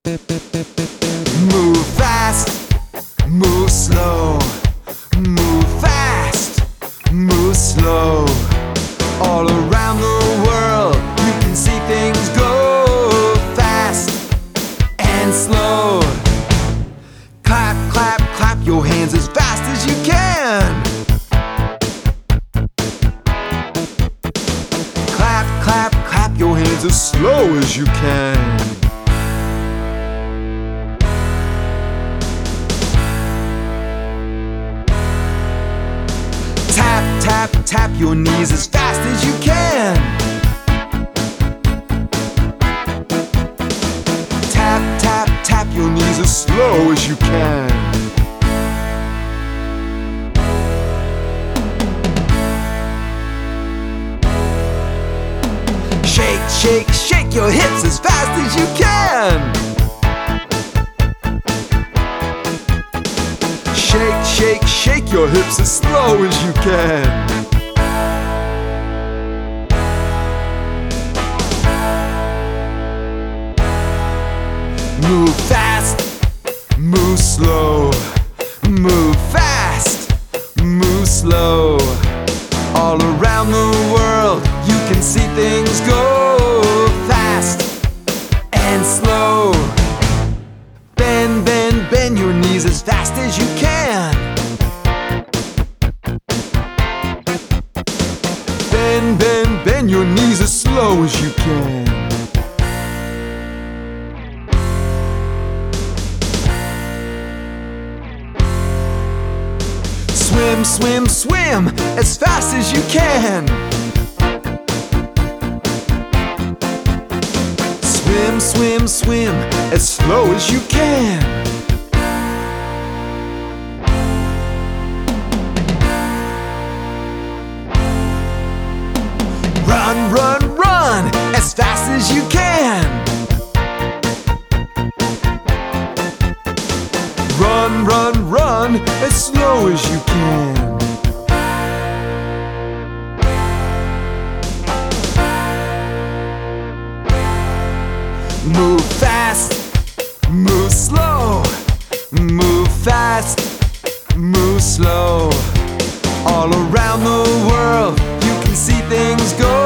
Move fast, move slow. Move fast, move slow. All around the world you can see things go fast and slow. Clap, clap, clap your hands as fast as you can. Clap, clap, clap your hands as slow as you can. Tap, tap, tap your knees as fast as you can. Tap, tap, tap your knees as slow as you can. Shake, shake, shake your hips as fast as you can. Shake, shake, shake your hips as slow as you can. Move fast, move slow. Move fast, move slow. All around the world you can see things go fast and slow. Bend, bend, bend your knees as fast as you can. Bend, bend, bend your knees as slow as you can. Swim, swim, swim as fast as you can. Swim, swim, swim as slow as you can. Run, run, run as fast as you can. Run, run, run as slow as you can. Move fast, move slow. Move fast, move slow. All around the world you can see things go